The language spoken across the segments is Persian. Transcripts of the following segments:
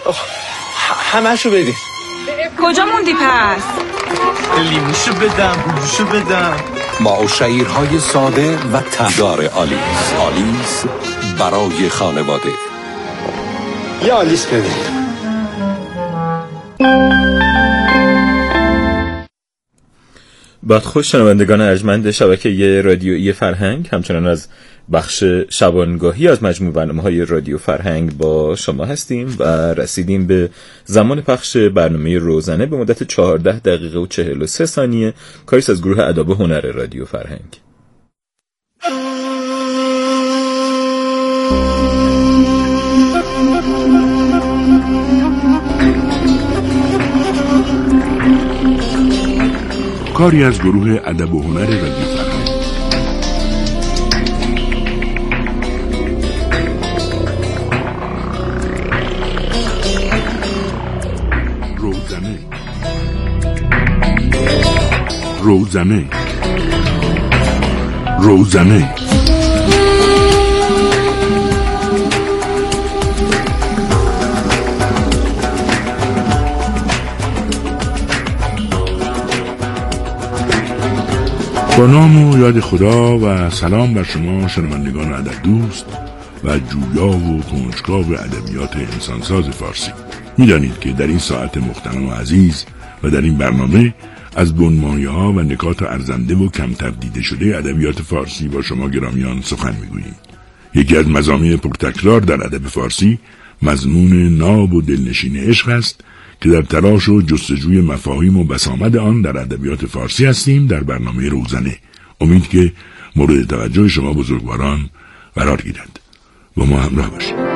همشو بدین. کجا موندی پس؟ لیموشو بدم، بوشو بدم. معاشرهای ساده و تهدار آلیس. آلیس برای خانواده. یه آلیس بدین. بعد خوش شنوندگان ارجمند شبکه رادیویی فرهنگ، همچنان از بخش شبانگاهی از مجموع برنامه‌های رادیو فرهنگ با شما هستیم و رسیدیم به زمان پخش برنامه روزنه به مدت 14 دقیقه و 43 ثانیه، کاریست از گروه ادب و هنر رادیو فرهنگ. کاری از گروه ادب و هنر رادیو فرهنگ. روزنه با نام و یاد خدا و سلام بر شما شنوندگان ادب دوست و جویا و کنجکاو ادبیات انسانساز فارسی. می‌دانید که در این ساعت محترم و عزیز و در این برنامه از بنمایه‌ها و نکات ارزنده و کمتر دیده شده ادبیات فارسی با شما گرامیان سخن می‌گوییم. یکی از مضامین پرتکرار در ادب فارسی مضمون ناب و دلنشین عشق است که در تلاش و جستجوی مفاهیم و بسامد آن در ادبیات فارسی هستیم در برنامه روزنه. امید که مورد توجه شما بزرگواران قرار گیرد. با ما همراه باشید.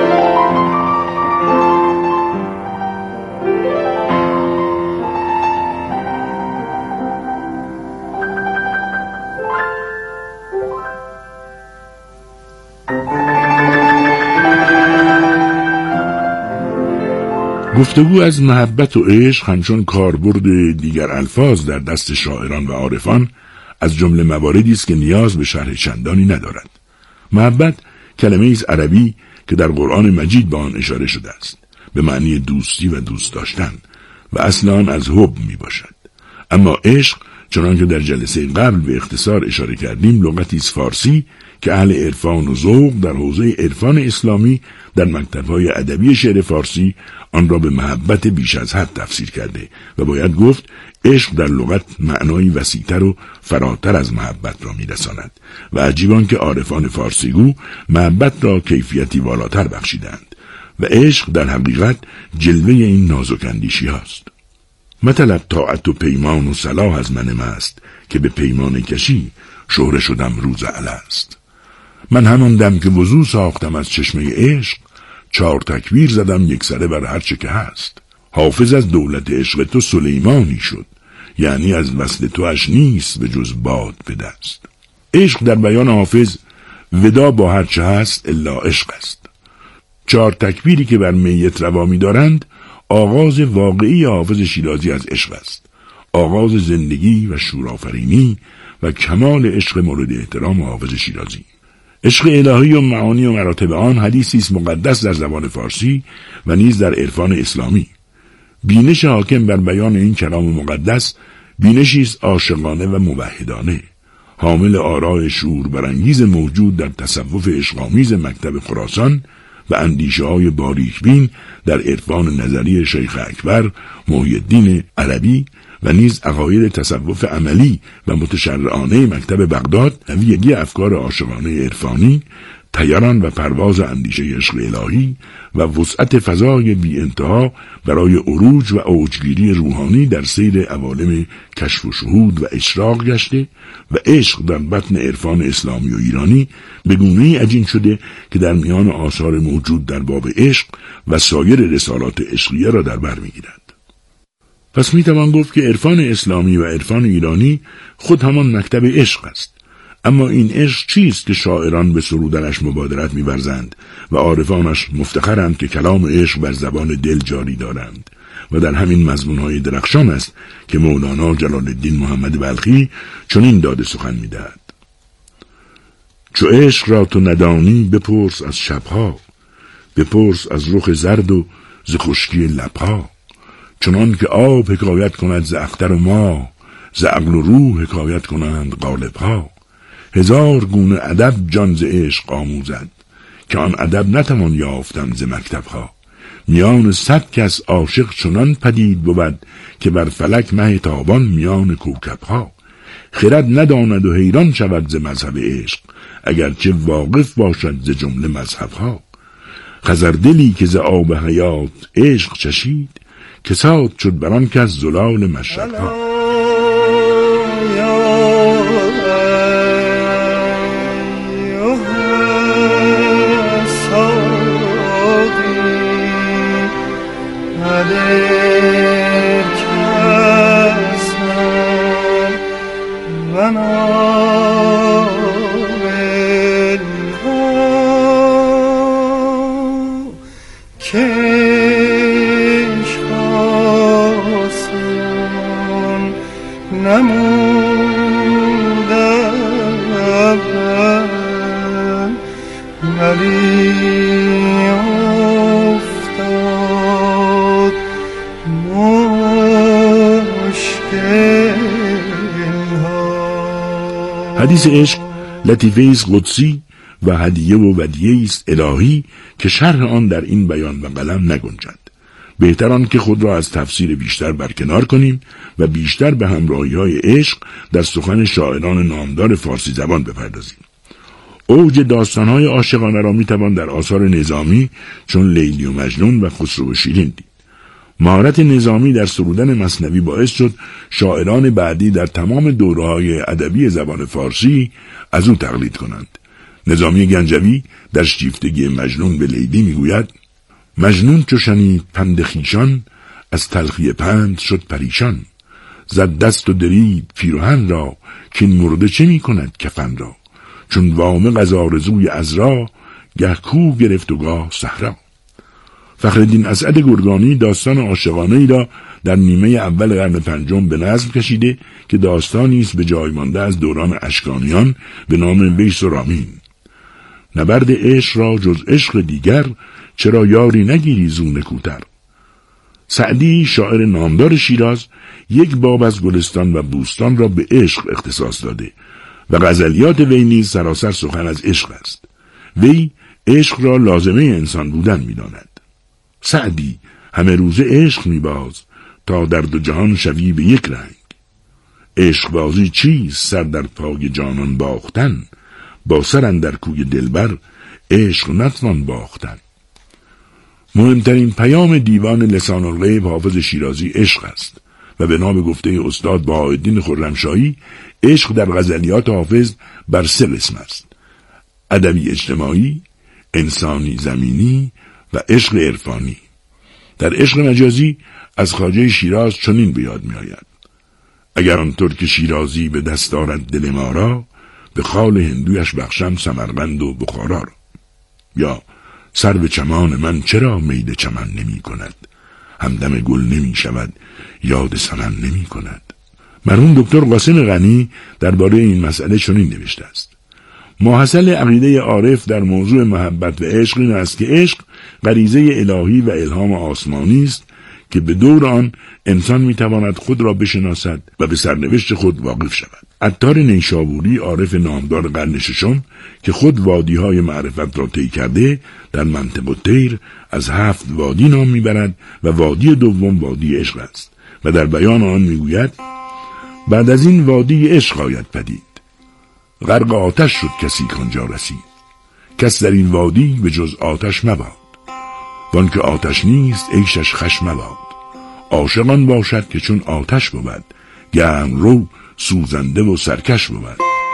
گفتگو از محبت و عشق همچون کاربرد دیگر الفاظ در دست شاعران و عارفان از جمله مواردی است که نیاز به شرح چندانی ندارد. محبت کلمه ایست عربی که در قرآن مجید به آن اشاره شده است، به معنی دوستی و دوست داشتن و اصل آن از حب می باشد. اما عشق چنان که در جلسه قبل به اختصار اشاره کردیم لغتی است فارسی که اهل عرفان و ذوق در حوزه عرفان اسلامی در مکتب‌های ادبی شعر فارسی آن را به محبت بیش از حد تفسیر کرده و باید گفت عشق در لغت معنایی وسیع‌تر و فراتر از محبت را می‌رساند و عجیبان که عارفان فارسیگو محبت را کیفیتی والاتر بخشیدند و عشق در حقیقت جلوه این نازک اندیشی هاست. مطلب طاعت و پیمان و صلاح از من مست که به پیمان کشی شهره شدم روز الست. من همان دم که وضو ساختم از چشمه عشق 4 تکبیر زدم یک سره بر هر چه که هست. حافظ از دولت عشق تو سلیمانی شد، یعنی از وصل تو اش نیست به جز باد به دست. عشق در بیان حافظ ودا با هر چه هست الا عشق است. 4 تکبیری که بر میت روا می دارند آغاز واقعی حافظ شیرازی از عشق است، آغاز زندگی و شورآفرینی و کمال عشق مورد احترام حافظ شیرازی. عشق الهی و معانی و مراتب آن حدیثی است مقدس در زبان فارسی و نیز در عرفان اسلامی. بینش حاکم بر بیان این کلام مقدس بینشی است عاشقانه و موحدانه، حامل آراء شعور برانگیز موجود در تصوف عشق‌آمیز مکتب خراسان و اندیشه‌های باریکبین در عرفان نظری شیخ اکبر محی الدین عربی و نیز عقاید تصوف عملی و متشرعانه مکتب بغداد و ویژگی افکار عاشقانه عرفانی، طیران و پرواز اندیشه عشق الهی و وسعت فضای بی انتها برای عروج و اوجگیری روحانی در سیر عوالم کشف و شهود و اشراق گشته و عشق در بطن عرفان اسلامی و ایرانی به گونه‌ای عجین شده که در میان آثار موجود در باب عشق و سایر رسالات عشقیه را در بر می‌گیرد. پس میتوان گفت که عرفان اسلامی و عرفان ایرانی خود همان مکتب عشق است. اما این عشق چیست که شاعران به سرودنش مبادرت می‌ورزند و عارفانش مفتخرند که کلام عشق بر زبان دل جاری دارند و در همین مضمون‌های درخشان است که مولانا جلال الدین محمد بلخی چنین داده سخن می‌دهد: چو عشق را تو ندانی بپرس از شبها، بپرس از رخ زرد و ز خشکی لبها. چنان که آب حکایت کند ز اختر و ماه، ز عقل و روح حکایت کنند غالبها. هزار گونه ادب جان ز عشق آموزد، که آن ادب نتوان یافتن ز مکتبها. میان 100 کس عاشق چنان پدید بود، که بر فلک مه تابان میان کوکبها. خرد نداند و حیران شود ز مذهب عشق، اگرچه واقف باشد ز جمله مذهبها. خضردلی که ز آب حیات عشق چشید، کساد شد بران کس زلال مشربها. حدیث عشق لطیفه است قدسی و هدیه و ودیعه است الهی که شرح آن در این بیان و قلم نگنجد. بهتر آن که خود را از تفسیر بیشتر برکنار کنیم و بیشتر به همراهی‌های عشق در سخن شاعران نامدار فارسی زبان بپردازیم. اوج داستان‌های عاشقانه را می‌توان در آثار نظامی چون لیلی و مجنون و خسرو و شیرین دید. مهارت نظامی در سرودن مثنوی باعث شد شاعران بعدی در تمام دوره‌های ادبی زبان فارسی از او تقلید کنند. نظامی گنجوی در شیفتگی مجنون به لیلی میگوید: مجنون چو شنید پند خویشان، از تلخی پند شد پریشان. زد دست و درید پیرهن را، که این مرده چه می کند کفن را. چون وامق از آرزوی عذرا، گه کوه گرفت و گاه صحرا. فخرالدین اسعد گرگانی داستان عاشقانه‌ای را در نیمه اول قرن 5 به نظم کشیده که داستانی است به جای مانده از دوران اشکانیان به نام ویس و رامین. نبرد عشق را جز عشق دیگر، چرا یاری نگیری زو نکوتر. سعدی شاعر نامدار شیراز یک باب از گلستان و بوستان را به عشق اختصاص داده و غزلیات وی نیز سراسر سخن از عشق است. وی عشق را لازمه انسان بودن می‌داند. سعدی همه روزه عشق می‌باز، تا در دو جهان شوی به یک رنگ. عشق بازی چیست سر در پای جانان باختن، با سر اندر کوی دلبر عشق نتوان باختن. مهمترین پیام دیوان لسان الغیب حافظ شیرازی عشق است و به نام گفته استاد بهاءالدین خرمشاهی عشق در غزلیات حافظ بر 3 قسم است: ادبی اجتماعی، انسانی زمینی و عشق عرفانی. در عشق مجازی از خواجه شیراز چنین به یاد می آید: اگر آن ترک شیرازی به دست دارد دل ما را، به خال هندویش بخشم سمرقند و بخارا را. یا سرو چمان من چرا میل چمن نمی کند، همدم گل نمی شود یاد سمن نمی کند. مرحوم دکتر قاسم غنی درباره این مسئله چنین نوشته است: ماحصل عقیده عارف در موضوع محبت و عشق این است که عشق غریزه الهی و الهام آسمانی است که به دور آن انسان میتواند خود را بشناسد و به سرنوشت خود واقف شود. عطار نیشابوری عارف نامدار قرن 6 که خود وادی‌های معرفت را طی کرده در منطق الطیر از 7 وادی نام میبرد و وادی دوم وادی عشق است و در بیان آن میگوید: بعد از این وادی عشق آید پدید، غرق آتش شد کسی کانجا رسید. کس در این وادی به جز آتش مباد، وان که آتش نیست عیشش خشم مباد. عاشقان باشد که چون آتش بود، گرم رو سوزنده و سرکش بود.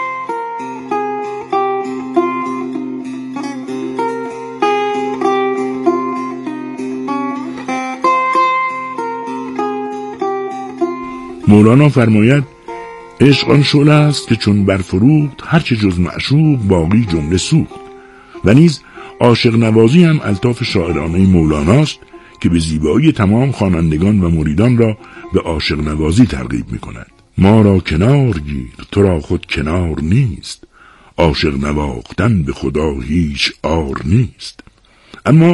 مولانا فرماید: عشق آن شعله است که چون برفروخت، هرچه جز معشوق باقی جمله سوخت. و نیز عاشق نوازی هم الطاف شاعرانه مولاناست که به زیبایی تمام خوانندگان و مریدان را به عاشق نوازی ترغیب می کند. ما را کنار گیر، تو را خود کنار نیست، عاشق نواختن به خدا هیچ عار نیست. اما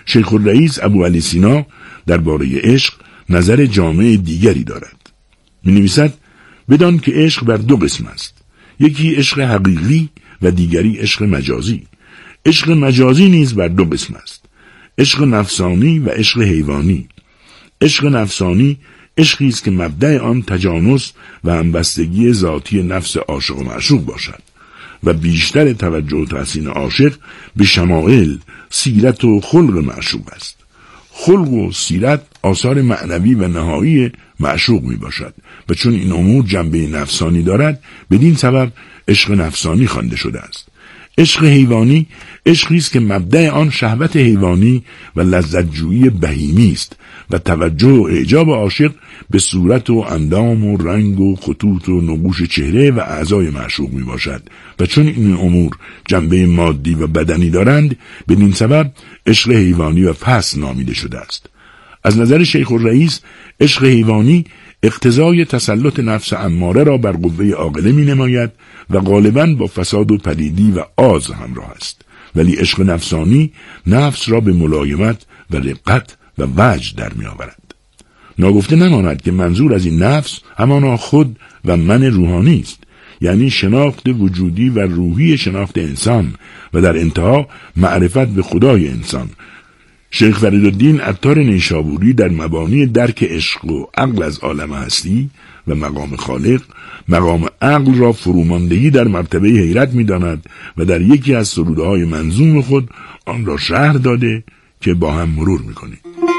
شیخ الرئیس ابو علی سینا درباره عشق نظر جامع دیگری دارد. می‌نویسد: بدان که عشق بر دو قسم است، یکی عشق حقیقی و دیگری عشق مجازی. عشق مجازی نیز بر دو قسم است، عشق نفسانی و عشق حیوانی. عشق نفسانی عشقی است که مبدأ آن تجانس و همبستگی ذاتی نفس عاشق و معشوق باشد و بیشتر توجه و تحسین عاشق به شمائل، سیرت و خلق معشوق است. خلق و سیرت آثار معنوی و نهایی معشوق می باشد و چون این امور جنبه نفسانی دارد بدین سبب عشق نفسانی خوانده شده است. عشق حیوانی عشقی است که مبدأ آن شهوت حیوانی و لذت‌جویی بهیمی است و توجه و اعجاب عاشق به صورت و اندام و رنگ و خطوط و نقوش چهره و اعضای معشوق می باشد و چون این امور جنبه مادی و بدنی دارند بدین سبب عشق حیوانی و پست نامیده شده است. از نظر شیخ الرئیس عشق حیوانی اقتضای تسلط نفس اماره را بر قوه عاقله می نماید و غالباً با فساد و پلیدی و آز همراه است، ولی عشق نفسانی نفس را به ملایمت و رقت و وجد در می آورد. ناگفته نماند که منظور از این نفس همانا خود و من روحانی است، یعنی شناخت وجودی و روحی شناخت انسان و در انتها معرفت به خدای انسان. شیخ فریدالدین عطار نیشابوری در مبانی درک عشق و عقل از عالم هستی و مقام خالق، مقام عقل را فروماندگی در مرتبه حیرت می داند و در یکی از سرودهای منظوم خود آن را شرح داده که با هم مرور می کنیم.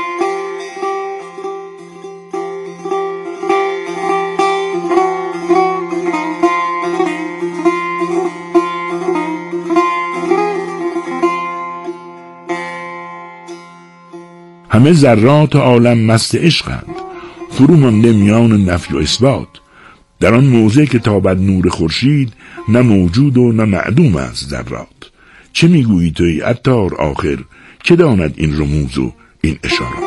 همه ذرات عالم مست عشقند، فرو مانده میان نفی و اثبات. در آن موضع که تابد نور خورشید، نه موجود و نه معدوم است ذرات. چه میگویی تو ای عطار آخر، که داند این رموز و این اشارات؟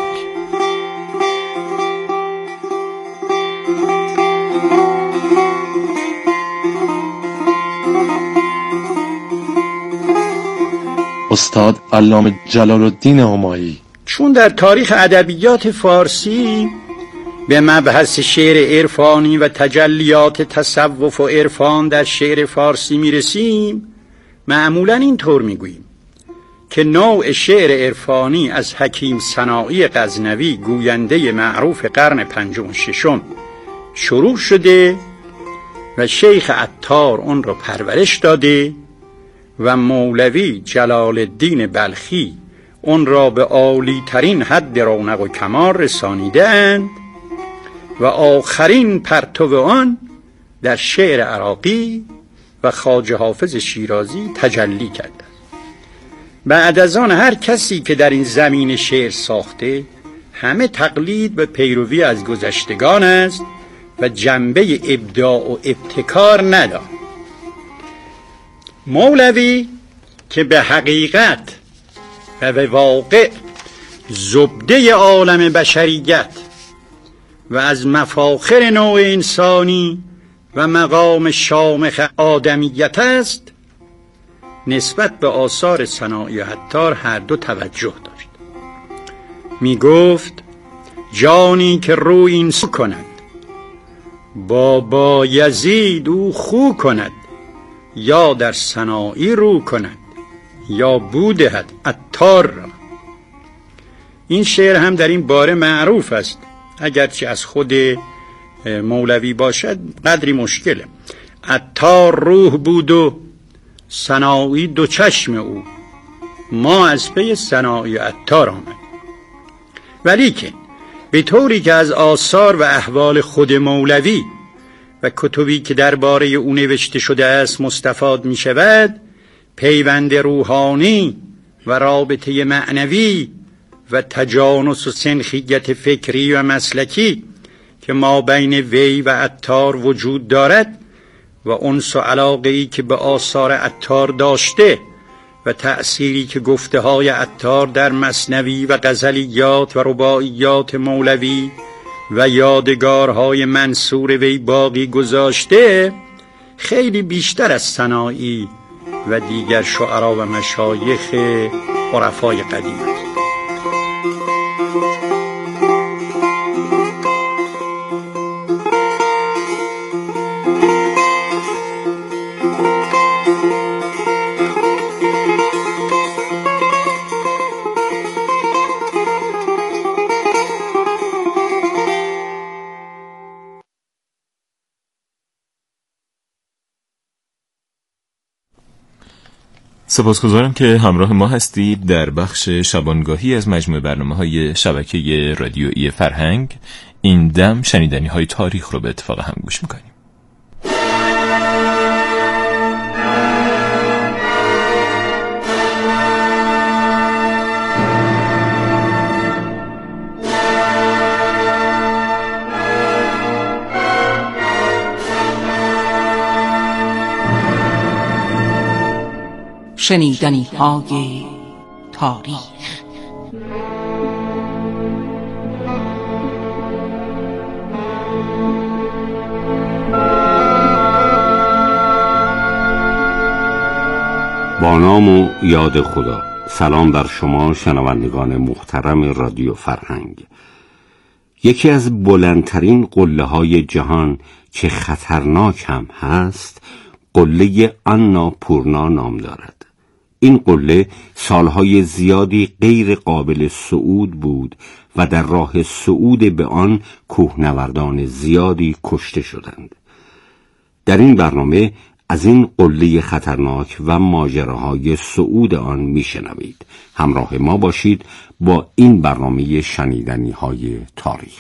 استاد علامه جلال الدین همایی چون در تاریخ ادبیات فارسی به مبحث شعر عرفانی و تجلیات تصوف و عرفان در شعر فارسی میرسیم، معمولاً اینطور میگوییم که نوع شعر عرفانی از حکیم سنایی غزنوی گوینده معروف قرن پنجم و ششم شروع شده و شیخ عطار اون را پرورش داده و مولوی جلال الدین بلخی اون را به عالی ترین حد رونق و کمال رسانیده اند و آخرین پرتو آن در شعر عراقی و خواجه حافظ شیرازی تجلی کرده. بعد از آن هر کسی که در این زمین شعر ساخته همه تقلید و پیروی از گذشتگان است و جنبه ابداع و ابتکار ندارد. مولوی که به حقیقت و به واقع زبده عالم بشریت و از مفاخر نوع انسانی و مقام شامخ آدمیت است، نسبت به آثار سنایی عطار هر دو توجه داشت. می گفت جانی که روی این سو کند با بایزید او خو کند، یا در سنایی رو کند یا بودهد عطار را. این شعر هم در این باره معروف است، اگرچه از خود مولوی باشد قدری مشکله. عطار روح بود و سنایی دو چشم او، ما از پی سنایی عطار آمد. ولیکن به طوری که از آثار و احوال خود مولوی و کتبی که درباره او نوشته شده است مستفاد می شود، پیوند روحانی و رابطه معنوی و تجانس و سنخیت فکری و مسلکی که ما بین وی و عطار وجود دارد و انس و علاقه‌ای که به آثار عطار داشته و تأثیری که گفته های عطار در مثنوی و غزلیات و رباعیات مولوی و یادگارهای منصور وی باقی گذاشته، خیلی بیشتر از سنایی و دیگر شعرا و مشایخ عرفای قدیم است. سپاسگزارم که همراه ما هستید در بخش شبانگاهی از مجموعه برنامه‌های شبکه رادیویی فرهنگ. این دم شنیدنی‌های تاریخ رو به اتفاق هم گوش می‌کنیم. شنیدنی‌های تاریخ. با نام و یاد خدا. سلام بر شما شنوندگان محترم رادیو فرهنگ. یکی از بلندترین قله‌های جهان که خطرناک هم هست، قله آناپورنا نام دارد. این قله سالهای زیادی غیر قابل صعود بود و در راه صعود به آن کوهنوردان زیادی کشته شدند. در این برنامه از این قله خطرناک و ماجراهای صعود آن میشنوید. همراه ما باشید با این برنامه شنیدنی‌های تاریخ.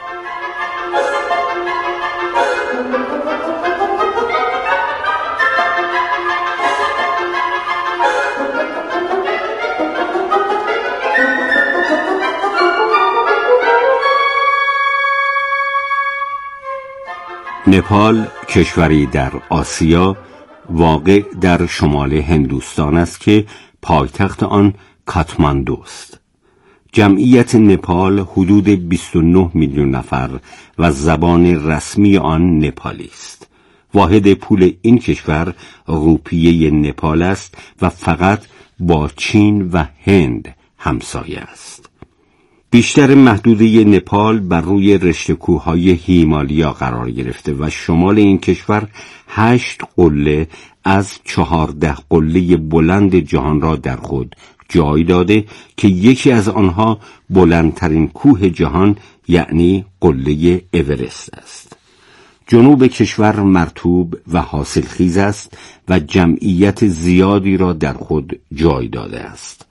نپال کشوری در آسیا واقع در شمال هندوستان است که پایتخت آن کاتماندوست. جمعیت نپال حدود 29 میلیون نفر و زبان رسمی آن نپالی است. واحد پول این کشور روپیه نپال است و فقط با چین و هند همسایه است. بیشتر محدوده نپال بر روی رشته کوههای هیمالیا قرار گرفته و شمال این کشور 8 قله از 14 قله بلند جهان را در خود جای داده که یکی از آنها بلندترین کوه جهان یعنی قله اورست است. جنوب کشور مرطوب و حاصلخیز است و جمعیت زیادی را در خود جای داده است.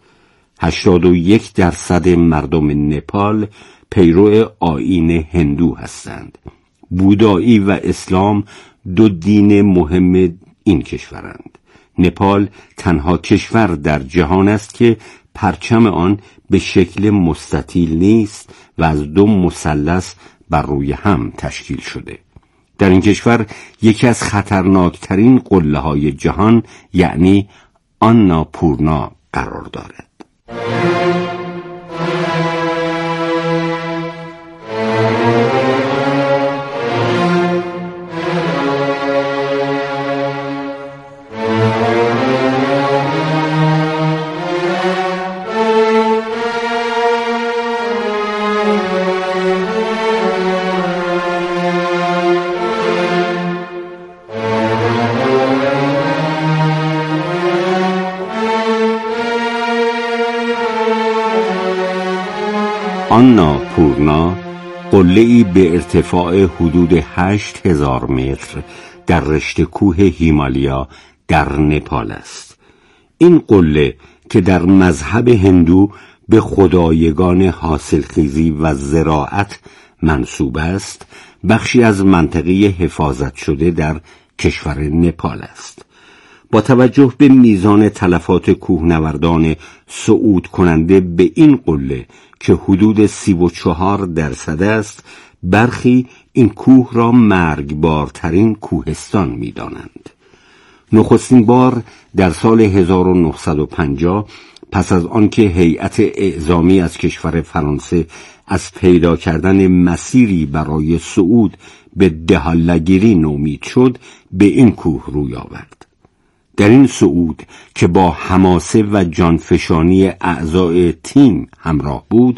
81% مردم نپال پیرو آیین هندو هستند. بودایی و اسلام دو دین مهم این کشورند. نپال تنها کشور در جهان است که پرچم آن به شکل مستطیل نیست و از 2 مثلث بر روی هم تشکیل شده. در این کشور یکی از خطرناکترین قله‌های جهان یعنی آناپورنا قرار دارد. آناپورنا قله‌ای به ارتفاع حدود 8000 متر در رشته کوه هیمالیا در نپال است. این قله که در مذهب هندو به خدایگان حاصلخیزی و زراعت منسوب است، بخشی از منطقه حفاظت شده در کشور نپال است. با توجه به میزان تلفات کوهنوردان صعود کننده به این قله که حدود 34% است، برخی این کوه را مرگبارترین کوهستان می دانند. نخستین بار در سال 1950 پس از آنکه هیئت اعزامی از کشور فرانسه از پیدا کردن مسیری برای صعود به دهالگیری نومید شد، به این کوه روی آورد. در این صعود که با حماسه و جانفشانی اعضای تیم همراه بود،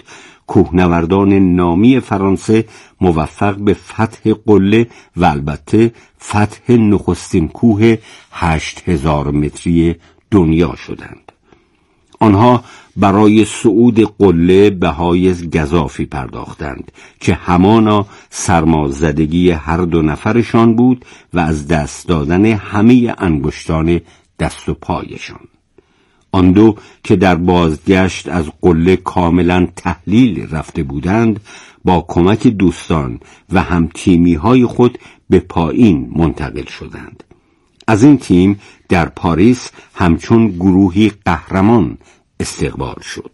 کوهنوردان نامی فرانسه موفق به فتح قله و البته فتح نخستین کوه 8000 متری دنیا شدند. آنها برای صعود قله بهای گزافی پرداختند که همانا سرمازدگی هر دو نفرشان بود و از دست دادن همه انگشتان دست و پایشان. آن دو که در بازگشت از قله کاملا تحلیل رفته بودند با کمک دوستان و هم تیمی های خود به پایین منتقل شدند. از این تیم در پاریس همچون گروهی قهرمان استقبال شد.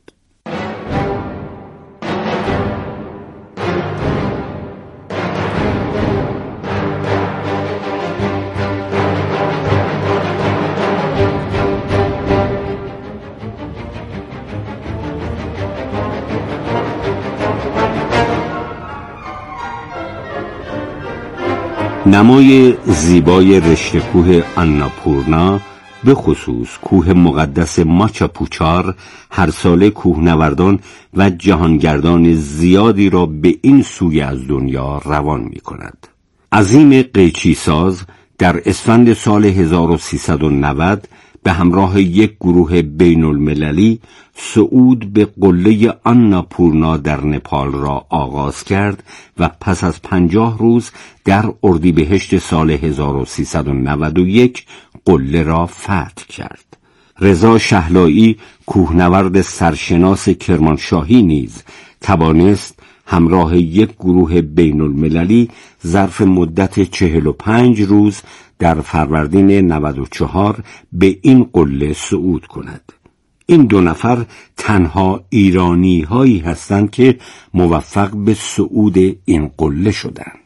نمای زیبای رشته کوه آناپورنا، به خصوص کوه مقدس ماچاپوچار، هر ساله کوهنوردان و جهانگردان زیادی را به این سوی از دنیا روان می کند. عظیم قیچی ساز در اسفند سال 1390 به همراه یک گروه بین المللی صعود به قله آناپورنا در نپال را آغاز کرد و پس از 50 روز در اردیبهشت سال 1391 قله را فتح کرد. رضا شهلایی، کوهنورد سرشناس کرمانشاهی نیز توانست همراه یک گروه بین المللی ظرف مدت 45 روز در فروردین 94 به این قله صعود کند. این دو نفر تنها ایرانی هایی هستند که موفق به صعود این قله شدند.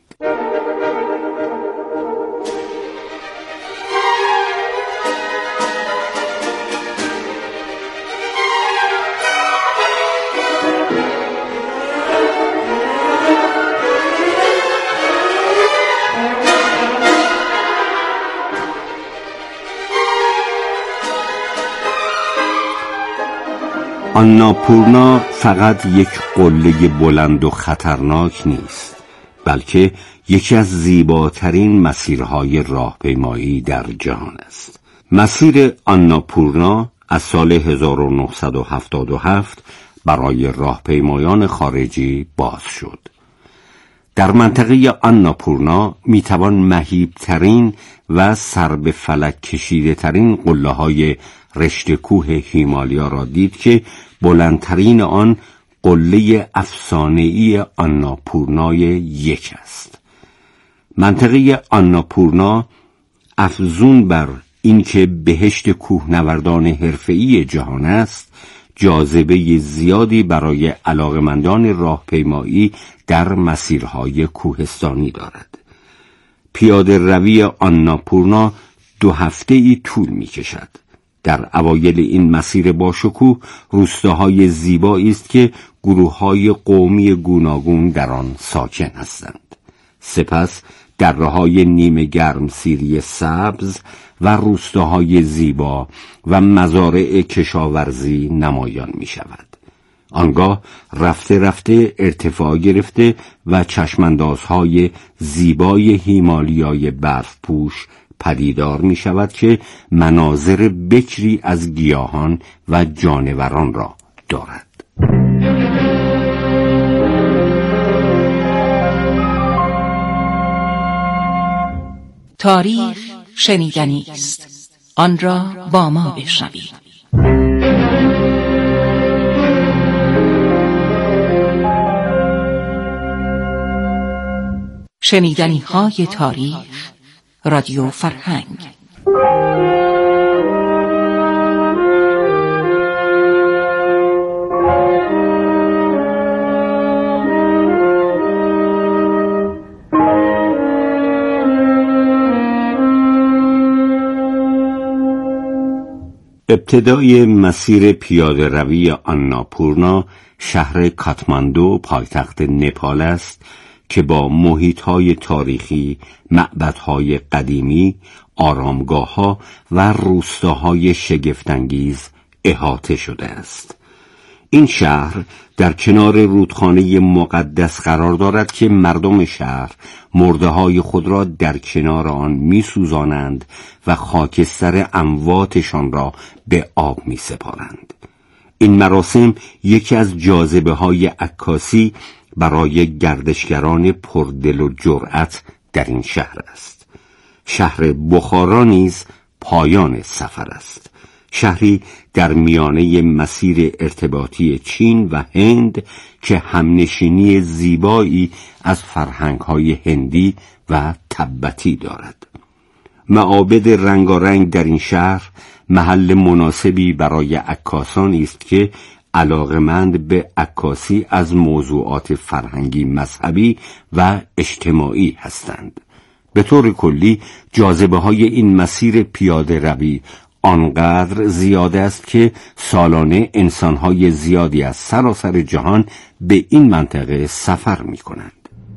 آناپورنا فقط یک قله بلند و خطرناک نیست، بلکه یکی از زیباترین مسیرهای راهپیمایی در جهان است. مسیر آناپورنا از سال 1977 برای راهپیمایان خارجی باز شد. در منطقه آناپورنا میتوان مهیبترین و سر به فلک کشیده ترین قله های رشته کوه هیمالیا را دید که بلندترین آن قله افسانه‌ای آناپورنای 1 است. منطقه آناپورنا افزون بر اینکه بهشت کوهنوردان حرفه‌ای جهان است، جاذبه زیادی برای علاقه‌مندان راهپیمایی در مسیرهای کوهستانی دارد. پیاده روی آناپورنا 2 هفته‌ای طول می‌کشد. در اوایل این مسیر باشکوه روستاهای زیبایی است که گروه‌های قومی گوناگون در آن ساکن هستند. سپس دره‌های نیمه گرمسیری سبز و روستاهای زیبا و مزارع کشاورزی نمایان می شود. آنگاه رفته رفته ارتفاع گرفته و چشماندازهای زیبای هیمالیای برف پوش پدیدار می شود که مناظر بکری از گیاهان و جانوران را دارد. تاریخ شنیدنی است، آن را با ما بشنوید. شنیدنی‌های تاریخ، رادیو فرهنگ. ابتدای مسیر پیاده روی آناپورنا شهر کاتماندو پایتخت نپال است که با محیط‌های تاریخی، معبدهای قدیمی، آرامگاه‌ها و روستاهای شگفت‌انگیز احاطه شده است. این شهر در کنار رودخانه مقدس قرار دارد که مردم شهر مرده‌های خود را در کنار آن می‌سوزانند و خاکستر امواتشان را به آب می‌سپارند. این مراسم یکی از جاذبه‌های عکاسی برای گردشگران پردل و جرأت در این شهر است. شهر بخارا نیز پایان سفر است. شهری در میانه مسیر ارتباطی چین و هند که همنشینی زیبایی از فرهنگ‌های هندی و تبتی دارد. معابد رنگارنگ در این شهر محل مناسبی برای عکاسانی است که علاقه‌مند به عکاسی از موضوعات فرهنگی، مذهبی و اجتماعی هستند. به طور کلی جاذبه‌های این مسیر پیاده روی آنقدر زیاد است که سالانه انسان‌های زیادی از سراسر جهان به این منطقه سفر می‌کنند.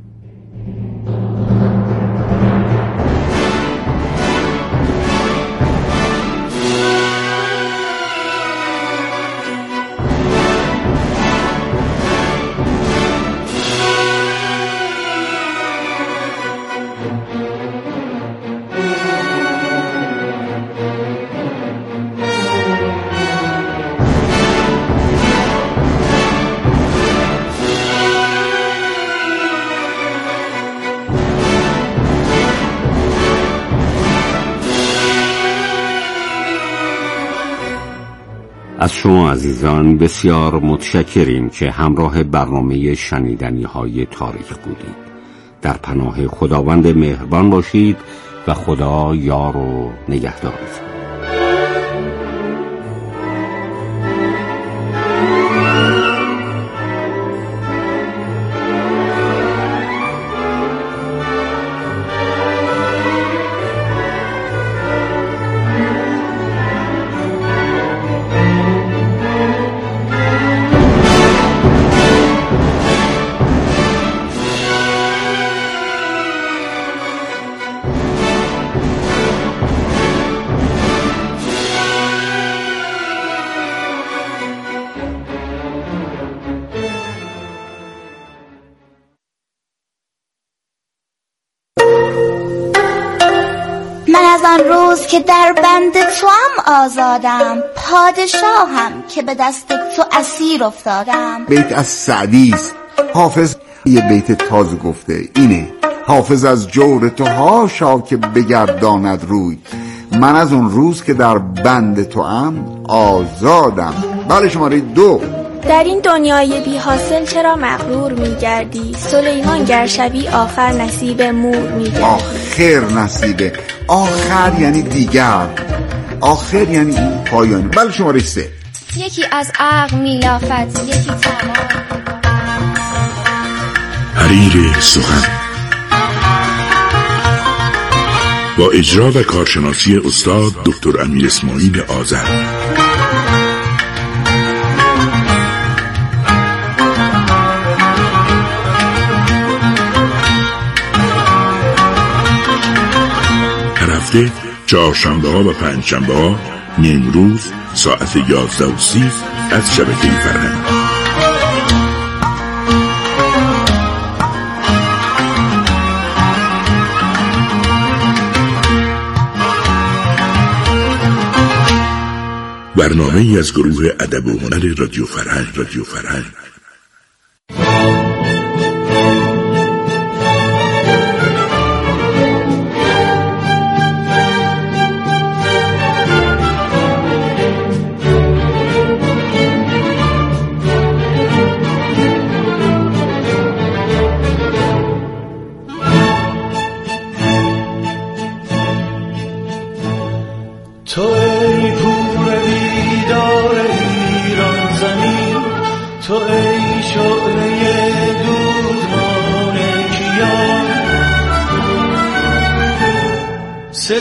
از شما عزیزان بسیار متشکریم که همراه برنامه شنیدنی‌های تاریخ بودید. در پناه خداوند مهربان باشید و خدا یار و نگهدارتان. آن روز که در بند تو هم آزادم، پادشاهم که به دست تو اسیر افتادم. بیت از سعدی است. حافظ یه بیت تازه گفته اینه: حافظ از جور تو هاشا که بگرداند روی، من از اون روز که در بند تو هم آزادم. بله، شماره 2. در این دنیای بی حاصل چرا مغرور میگردی؟ سلیمان گر شوی آخر نصیب مور میگردی. آخر نصیبه، آخر یعنی دیگر، آخر یعنی این پایانی. بله، شماره 3. یکی از عقل میلافت، یکی تمام. حریر سخن با اجرا و کارشناسی استاد دکتر امیر اسماعیل آذر. هفته چهارشنبه ها و پنجشنبه ها نیمروز ساعت 11:30 از شبکه فرهنگ. برنامه ای از گروه ادب و هنر رادیو فرهنگ. تو ای پور بیدار ایران زمین، تو ای شعله دودمان کیان،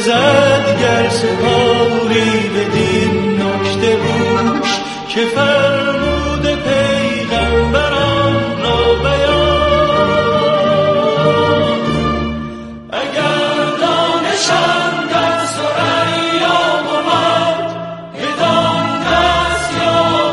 سزد گر سپاری بدین نکته گوش که